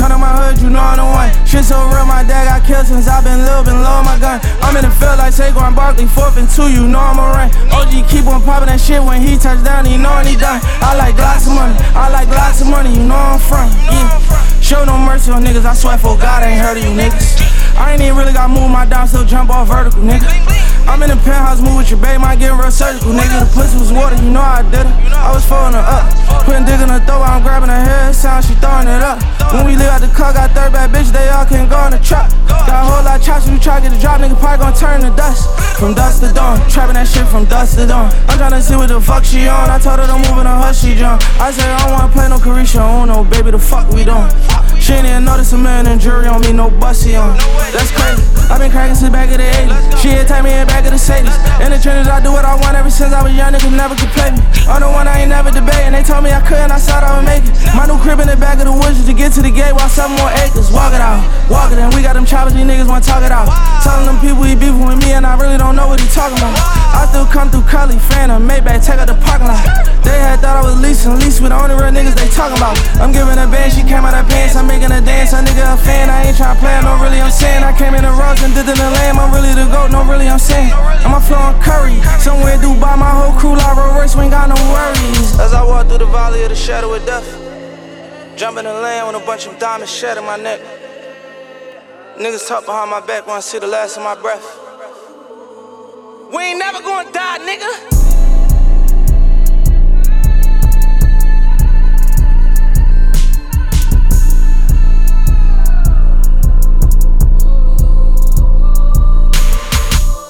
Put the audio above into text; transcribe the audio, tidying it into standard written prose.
Come to my hood, you know I'm the one. Shit so real, my dad got killed since I been low on my gun. I'm in the field like Saquon Barkley, 4th and 2, you know I'ma run. OG keep on popping that shit when he touch down, he know when he done. I like lots of money, I like lots of money, you know I'm from. Yeah. Show no mercy on niggas, I swear for God I ain't heard of you niggas. I ain't even really got move my dime, still jump off vertical, nigga. I'm in the penthouse, move with your babe, might get real surgical, nigga. The pussy was water, you know I did it. I was folding her up, putting dick in her throat, I'm grabbing her hair, sound she throwing it up. When we live out the car, got 3rd bad bitch, they all can't go in the truck. Got a whole lot of chops, you try to get the drop, nigga probably gon' turn to dust. From dusk to dawn, trapping that shit from dusk to dawn. I'm tryna see what the fuck she on, I told her to move in a hush, she jump. I said I don't wanna play no Carisha, oh no, baby, the fuck we doing? She ain't even notice a man and jury on me, no bussy on. That's crazy, I been cracking since back of the 80s. She had take me in back of the 70s. In the trenches, I do what I want ever since I was young, niggas never could play me. I'm the one I ain't never debating, they told me I couldn't, I said I would make it. My new crib in the back of the woods to get to the gate while 7 more acres. Walk it out, walk it in, we got them choppers, these niggas wanna talk it out. Telling them people he beefing with me and I really don't know what he talking about. I still come through Curly, Phantom, Maybach, take out the parking lot. They had thought I was leasing, lease with the only real niggas they talking about. I'm giving a band, she came out her pants, I'm making a dance, a nigga a fan, I ain't tryna play, no really I'm saying. I came in the rose and did in the lamb, I'm really the GOAT, no really I'm saying. I'm a flowing Curry, somewhere in Dubai, my whole crew like Rolls Royce, we ain't got no worries. As I walk through the valley of the shadow of death, jumping in the land with a bunch of diamonds shed in my neck. Niggas talk behind my back, wanna see the last of my breath. We ain't never gonna die, nigga.